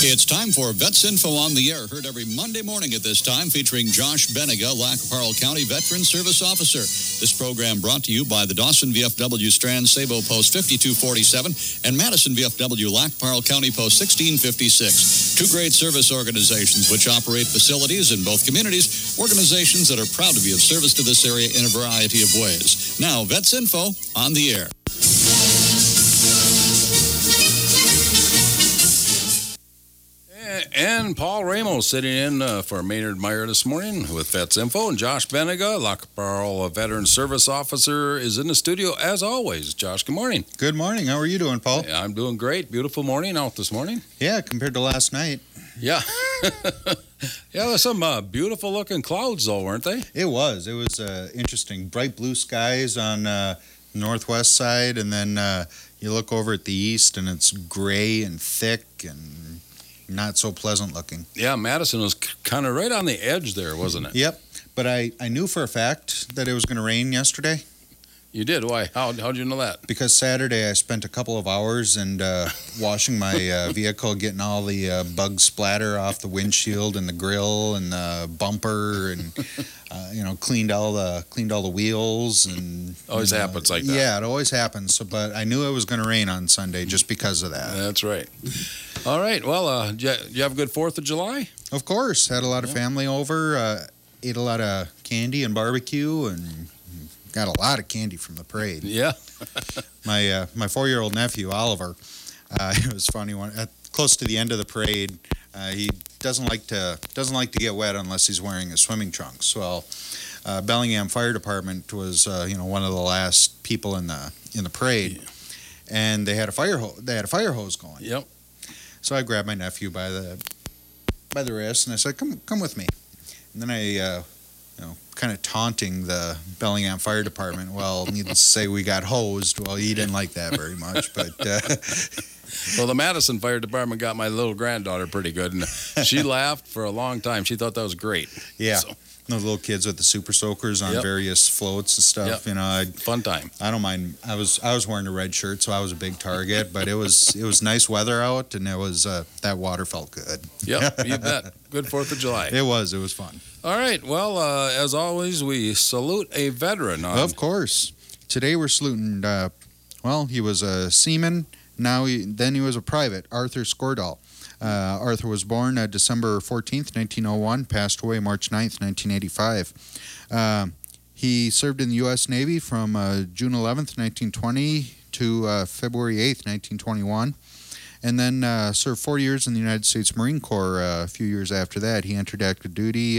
It's time for Vets Info on the Air, heard every Monday morning at this time, featuring Josh Benega, Lac Parle County Veteran Service Officer. This program brought to you by the Dawson VFW Strand Sabo Post 5247 and Madison VFW Lac Parle County Post 1656. Two great service organizations which operate facilities in both communities, organizations that are proud to be of service to this area in a variety of ways. Now, Vets Info on the Air. And Paul Ramos sitting in for Maynard Meyer this morning with Vets Info. And Josh Benega, Lac Parle Veteran Service Officer, is in the studio as always. Josh, good morning. Good morning. How are you doing, Paul? Yeah, I'm doing great. Beautiful morning out this morning. Yeah, compared to last night. Yeah. Yeah, there's some beautiful looking clouds though, weren't they? It was. It was interesting. Bright blue skies on northwest side, and then you look over at the east, and it's gray and thick and not so pleasant looking. Yeah, Madison was kind of right on the edge there, wasn't it? Yep. But I knew for a fact that it was going to rain yesterday. You did? Why? How'd you know that? Because Saturday I spent a couple of hours and washing my vehicle, getting all the bug splatter off the windshield and the grill and the bumper, and cleaned all the wheels, and always happens like that. Yeah, it always happens. So, but I knew it was going to rain on Sunday just because of that. That's right. All right. Well, did you have a good 4th of July? Of course. Had a lot of family over. Ate a lot of candy and barbecue, and got a lot of candy from the parade. Yeah. My 4-year-old nephew Oliver, it was funny close to the end of the parade. He doesn't like to get wet unless he's wearing his swimming trunks. Well, Bellingham Fire Department was one of the last people in the parade, and they had a fire hose going. Yep. So I grabbed my nephew by the wrist and I said, "Come with me." And then I kind of taunting the Bellingham Fire Department. Well, needless to say, we got hosed. Well, he didn't like that very much, but. Well, the Madison Fire Department got my little granddaughter pretty good, and she laughed for a long time. She thought that was great. Yeah. So. Those little kids with the super soakers on various floats and stuff. Yep. Fun time. I don't mind. I was wearing a red shirt, so I was a big target. But it was nice weather out, and it was that water felt good. Yep, you bet. Good 4th of July. It was fun. All right. Well, as always, we salute a veteran. Of course. Today we're saluting. He was a seaman. Then he was a private, Arthur Skordal. Arthur was born December 14th, 1901, passed away March 9th, 1985. He served in the U.S. Navy from June 11th, 1920 to February 8th, 1921, and then served 4 years in the United States Marine Corps. A few years after that, he entered active duty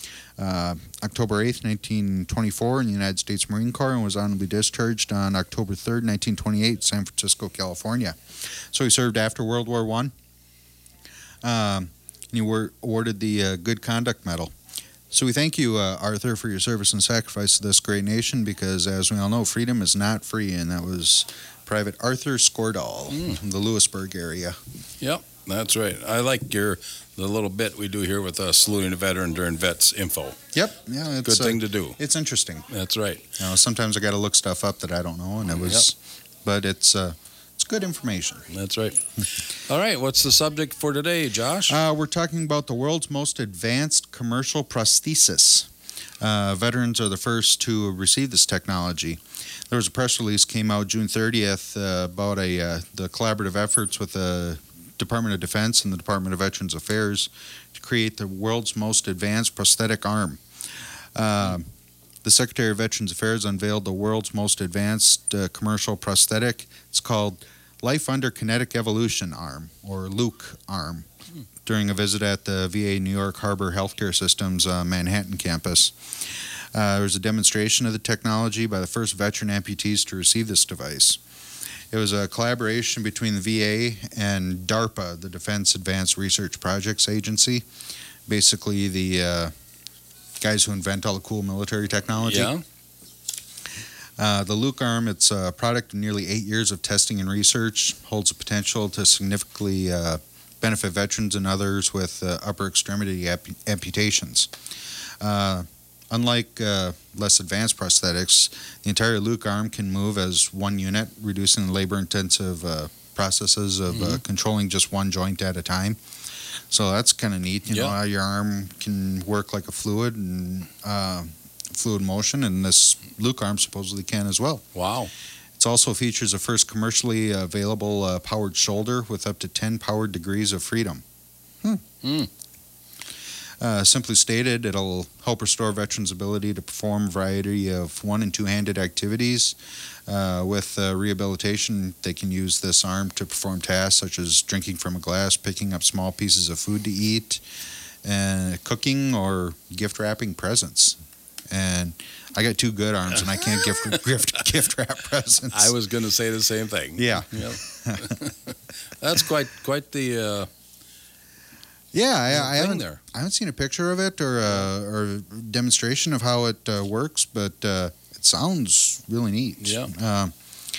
October 8th, 1924 in the United States Marine Corps, and was honorably discharged on October 3rd, 1928, San Francisco, California. So he served after World War I. And you were awarded the Good Conduct Medal. So we thank you, Arthur, for your service and sacrifice to this great nation, because as we all know, freedom is not free, and that was Private Arthur Skordal from the Lewisburg area. Yep, that's right. I like the little bit we do here with saluting a veteran during Vets Info. Yep, yeah, it's good thing to do. It's interesting. That's right. Sometimes I got to look stuff up that I don't know, and but it's good information. That's right. All right, what's the subject for today, Josh? We're talking about the world's most advanced commercial prosthesis. Veterans are the first to receive this technology. There was a press release came out June 30th about the collaborative efforts with the Department of Defense and the Department of Veterans Affairs to create the world's most advanced prosthetic arm. The Secretary of Veterans Affairs unveiled the world's most advanced commercial prosthetic. It's called Life Under Kinetic Evolution Arm, or LUK arm, during a visit at the VA New York Harbor Healthcare System's Manhattan campus. There was a demonstration of the technology by the first veteran amputees to receive this device. It was a collaboration between the VA and DARPA, the Defense Advanced Research Projects Agency, basically the guys who invent all the cool military technology. Yeah. The LUK arm, it's a product of nearly 8 years of testing and research, holds the potential to significantly benefit veterans and others with upper extremity amputations. Unlike less advanced prosthetics, the entire LUK arm can move as one unit, reducing the labor-intensive processes of controlling just one joint at a time. So that's kind of neat. You know how your arm can work like a fluid and fluid motion, and this Luke arm supposedly can as well. Wow. It also features the first commercially available powered shoulder with up to 10 powered degrees of freedom. Simply stated, it'll help restore veterans' ability to perform a variety of one- and two-handed activities. With rehabilitation, they can use this arm to perform tasks such as drinking from a glass, picking up small pieces of food to eat, and cooking or gift wrapping presents. And I got two good arms, and I can't gift wrap presents. I was going to say the same thing. Yeah. Yep. That's quite the I thing I haven't seen a picture of it or a demonstration of how it works, but it sounds really neat. Yeah.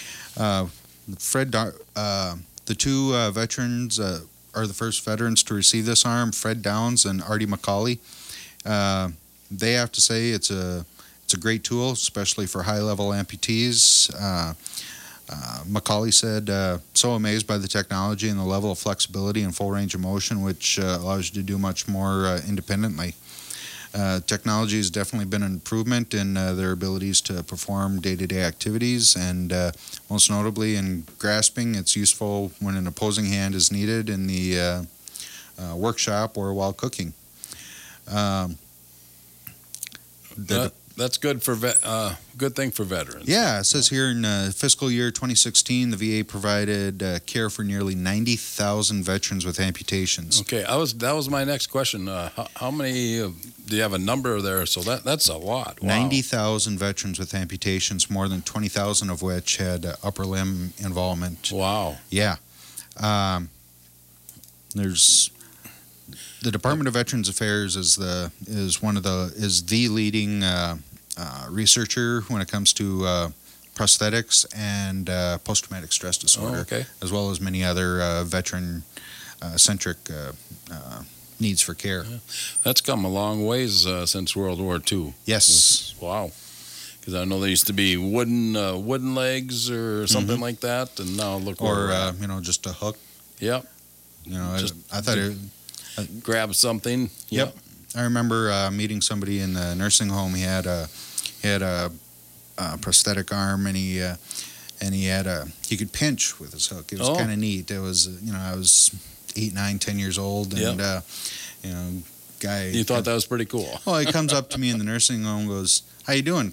The two veterans are the first veterans to receive this arm, Fred Downs and Artie McCauley. They have to say it's a great tool, especially for high-level amputees. McCauley said, so amazed by the technology and the level of flexibility and full range of motion, which allows you to do much more independently. Technology has definitely been an improvement in their abilities to perform day-to-day activities, and most notably in grasping, it's useful when an opposing hand is needed in the workshop or while cooking. That's good for good thing for veterans. Yeah, it says here in fiscal year 2016, the VA provided care for nearly 90,000 veterans with amputations. Okay, that was my next question. How many do you have a number there? So that's a lot. Wow. 90,000 veterans with amputations, more than 20,000 of which had upper limb involvement. Wow. Yeah. There's the Department of Veterans Affairs is the leading researcher when it comes to prosthetics and post-traumatic stress disorder, as well as many other veteran-centric needs for care. Yeah. That's come a long ways since World War II. Yes. Wow. Because I know there used to be wooden legs or something like that, and now look. Or just a hook. Yep. I thought it. Grab something. Yep. I remember meeting somebody in the nursing home. He had a prosthetic arm, and he could pinch with his hook. It was kind of neat. It was I was 8, 9, 10 years old, and guy. You thought that was pretty cool. Well, he comes up to me in the nursing home, and goes, "How you doing?"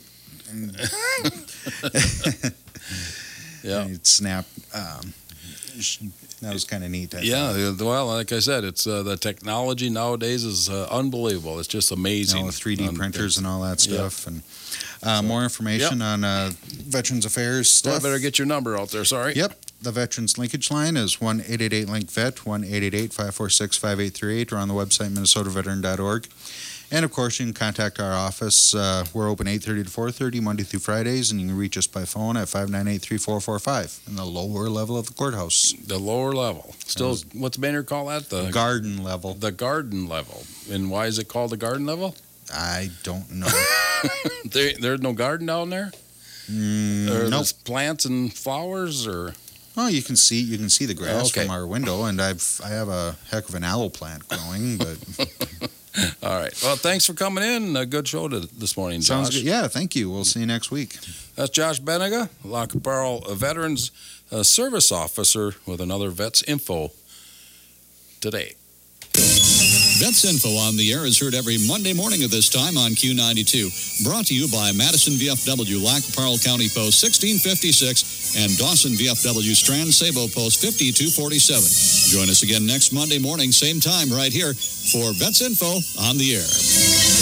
Yeah. And he'd snap. That was kind of neat. Well, like I said, it's the technology nowadays is unbelievable. It's just amazing. 3D printers and all that stuff. Yep. And more information on Veterans Affairs stuff. Well, I better get your number out there, sorry. Yep. The Veterans Linkage Line is 1-888-LINK-VET, 1-888-546-5838, or on the website, minnesotaveteran.org. And, of course, you can contact our office. We're open 8:30 to 4:30, Monday through Fridays, and you can reach us by phone at 598-3445 in the lower level of the courthouse. The lower level. Still, what's Maynard call that? The garden level. The garden level. And why is it called the garden level? I don't know. There's no garden down there? Or nope. Plants and flowers, or? Well, you can see the grass from our window, and I have a heck of an aloe plant growing, but... All right. Well, thanks for coming in. A good show this morning, Josh. Sounds good. Yeah, thank you. We'll see you next week. That's Josh Benega, Lac qui Parle Veterans Service Officer with another Vets Info today. Vets Info on the air is heard every Monday morning at this time on Q92. Brought to you by Madison VFW, Lac qui Parle County Post 1656, and Dawson VFW Strand Sabo Post 5247. Join us again next Monday morning, same time, right here for Vets Info on the air.